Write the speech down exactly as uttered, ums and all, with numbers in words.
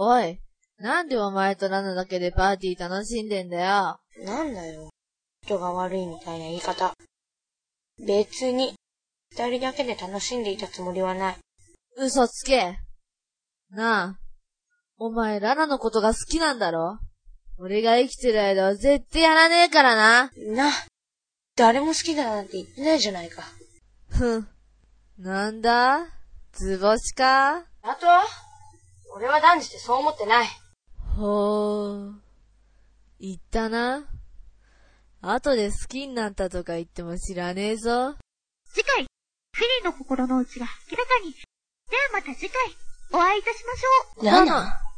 おい、なんでお前とラナだけでパーティー楽しんでんだよ。 なんだよ。人が悪いみたいな言い方。別に、二人だけで楽しんでいたつもりはない。 嘘つけ。なあ、お前ラナのことが好きなんだろ？俺が生きてる間は絶対やらねえからな。 な、誰も好きだなんて言ってないじゃないか。 ふん。なんだ？図星か？ あとは？俺は断じてそう思ってない。 ほー。言ったな。後で好きになったとか言っても知らねえぞ。 次回、フィリーの心の内が明らかに。ではまた次回、お会いいたしましょう。 ラナ。